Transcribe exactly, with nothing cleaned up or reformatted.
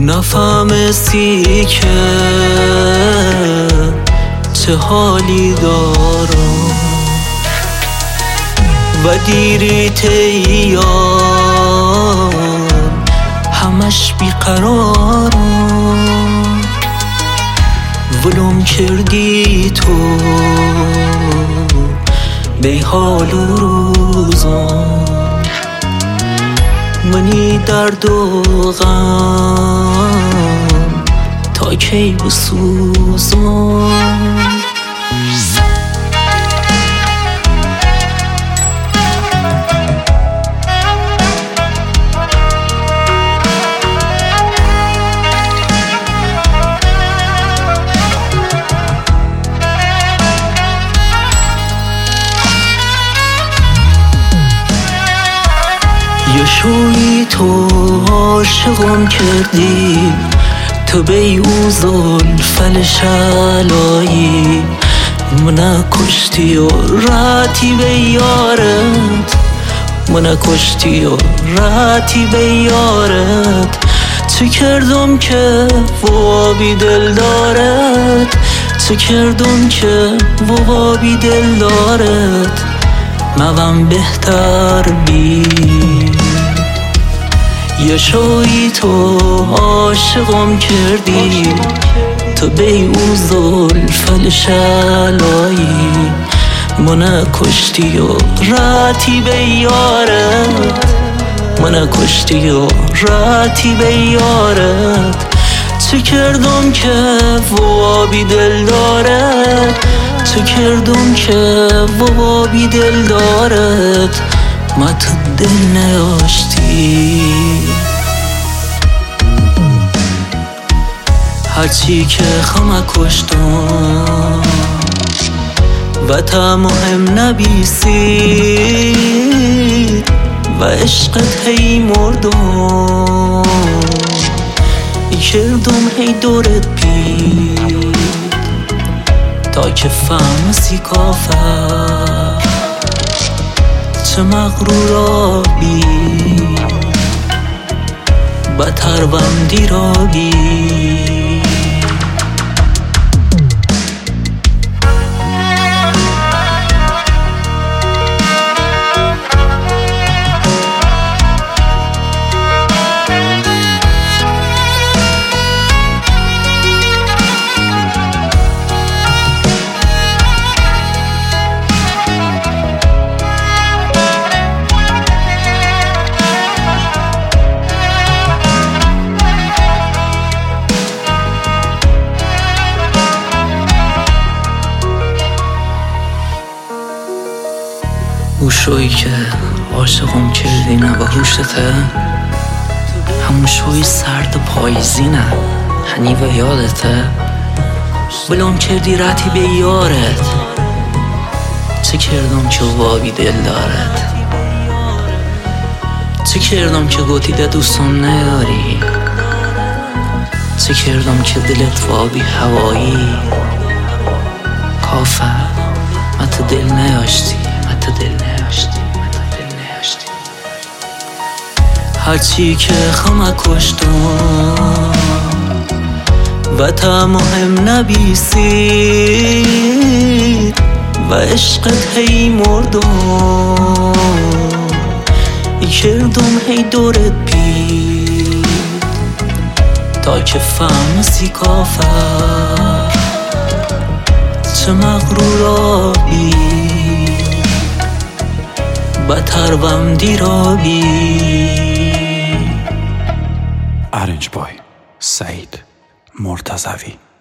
نفهمستی که چه حالی دارم و دیری تیار همش بیقرارم ولوم کردی تو بی حال و روزم منی درد و غم تا کی بسوزم یه شوی تو عاشقم کردی تو بی او زلفل شلایی منه کشتی و راتی به یارت منه کشتی و راتی به یارت چه کردم که وابی دل دارد چه کردم که وابی دل دارد مغم بهتر بی یه شوی تو عاشقم کردی تو بی او زلفل شلایی منه کشتی و راتی به یارت منه کشتی و راتی به یارت چه کردم که وابی دل دارد چه کردم که وابی دل دارد ما تو دل نیاشتی هرچی که خمه کشتم و تا مهم نبیسی و عشقت هی مردم کردم هی دورت بی تا که فهمسی کافر چه مغرور آبی بتر وم دیرابی او شوی که عاشقم کردی نه با هوشته همون شوی سرد پاییزی نه هنی و یادته بلوم کردی راتی به یارت چه کردم که وابی دل دارد چه کردم که گوتی ده دوستم نیاری چه کردم که دلت وابی هوایی کافه من تو دل نیاشتی من تو دل نیاشتی هرچی که خمه کشتم و تا مهم نبیسی و عشقت هی مردم کردم هی دورت بی تا که فهمسی کافر چه مغرور آبی بتر وم دیرابی Orange Boy سعید مرتضوی